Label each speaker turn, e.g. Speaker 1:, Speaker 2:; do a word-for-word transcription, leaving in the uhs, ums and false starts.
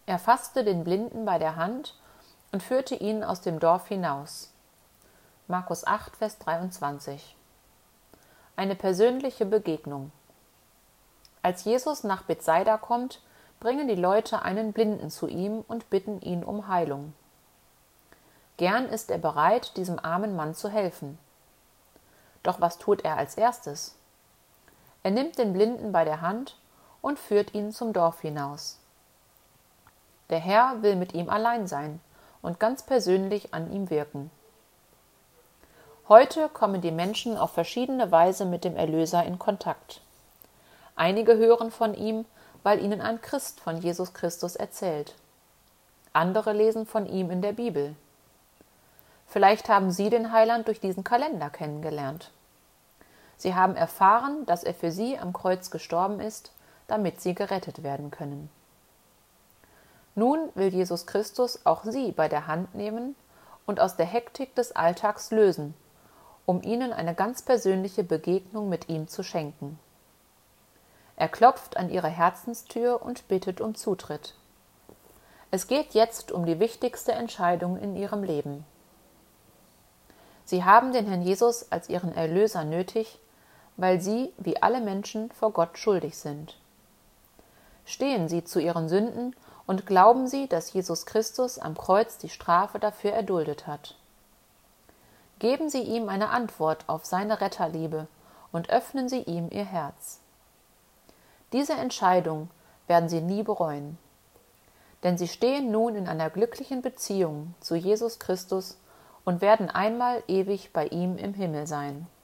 Speaker 1: Er fasste den Blinden bei der Hand und führte ihn aus dem Dorf hinaus. Markus acht, Vers dreiundzwanzig. Eine persönliche Begegnung. Als Jesus nach Bethsaida kommt, bringen die Leute einen Blinden zu ihm und bitten ihn um Heilung. Gern ist er bereit, diesem armen Mann zu helfen. Doch was tut er als erstes? Er nimmt den Blinden bei der Hand und führt ihn zum Dorf hinaus. Der Herr will mit ihm allein sein und ganz persönlich an ihm wirken. Heute kommen die Menschen auf verschiedene Weise mit dem Erlöser in Kontakt. Einige hören von ihm, weil ihnen ein Christ von Jesus Christus erzählt. Andere lesen von ihm in der Bibel. Vielleicht haben Sie den Heiland durch diesen Kalender kennengelernt. Sie haben erfahren, dass er für Sie am Kreuz gestorben ist, damit Sie gerettet werden können. Nun will Jesus Christus auch Sie bei der Hand nehmen und aus der Hektik des Alltags lösen, um Ihnen eine ganz persönliche Begegnung mit ihm zu schenken. Er klopft an Ihre Herzenstür und bittet um Zutritt. Es geht jetzt um die wichtigste Entscheidung in Ihrem Leben. Sie haben den Herrn Jesus als Ihren Erlöser nötig, weil Sie, wie alle Menschen, vor Gott schuldig sind. Stehen Sie zu Ihren Sünden und glauben Sie, dass Jesus Christus am Kreuz die Strafe dafür erduldet hat. Geben Sie ihm eine Antwort auf seine Retterliebe und öffnen Sie ihm Ihr Herz. Diese Entscheidung werden Sie nie bereuen, denn Sie stehen nun in einer glücklichen Beziehung zu Jesus Christus und werden einmal ewig bei ihm im Himmel sein.